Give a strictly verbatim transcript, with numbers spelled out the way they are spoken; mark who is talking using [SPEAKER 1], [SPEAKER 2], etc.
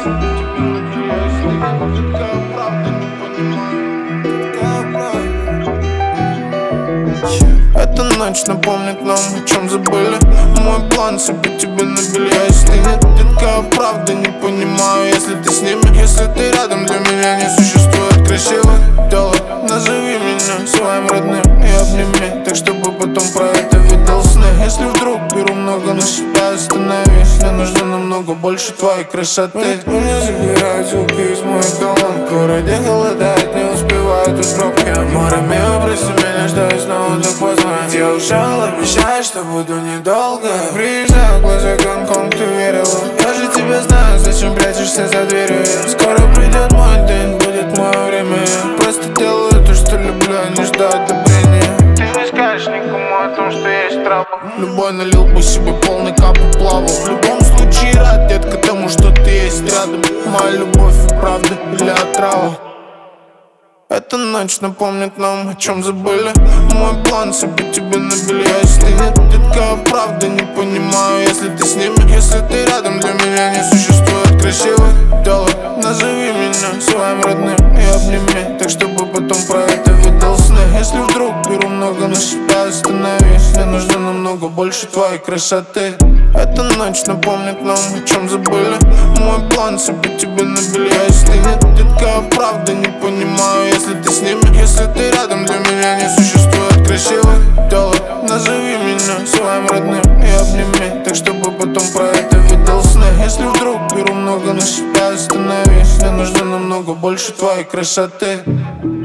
[SPEAKER 1] Эта ночь напомнит нам, о чем забыли. Мой план себе тебе на белье. Если нет, детка, правда не понимаю. Если ты с ними, если ты рядом, для меня не существует красивых делов. Назови меня своим родным и обними, так чтобы потом про это видел сны. Если вдруг беру много на себя, остановись. Мне нужно намного больше твоей красоты. Меня забирают звуки из моих колонок. В городе холодает, не успевают из пробки. Море мило, прости меня, что я снова так поздно. Я ушел, обещаю, что буду недолго. Приезжаю в глаза Гонконг, ты верила. Я же тебя знаю, зачем прячешься за дверью. Скоро придет мой день, будет мое время. Я просто делаю то, что люблю, а не жду одобрения. Ты не скажешь никому о том, что есть трава. Любой налил бы себе полный кап и плавал. В любом случае рад, детка, тому, что ты есть рядом. Моя любовь и правда или отрава. Эта ночь напомнит нам, о чем забыли. Мой план себе тебе на белье. Если нет, детка, правда не понимаю. Если ты с ними, если ты рядом, для меня не существует красивых делов. Назови меня своим родным и обними, так чтобы потом про это видел сны. Если вдруг беру много на себя, остановись. Мне нужно намного больше твоей красоты. Эта ночь напомнит нам, о чем забыли. Мой план себе тебе на белье. Если нет, детка, правда не понимаю. Если ты с ними, если ты рядом, для меня не существует красивых делов. Назови меня своим родным и обними, так чтобы потом про это видел сны. Если вдруг беру много на себя, остановись. Мне нужно намного больше твоей красоты.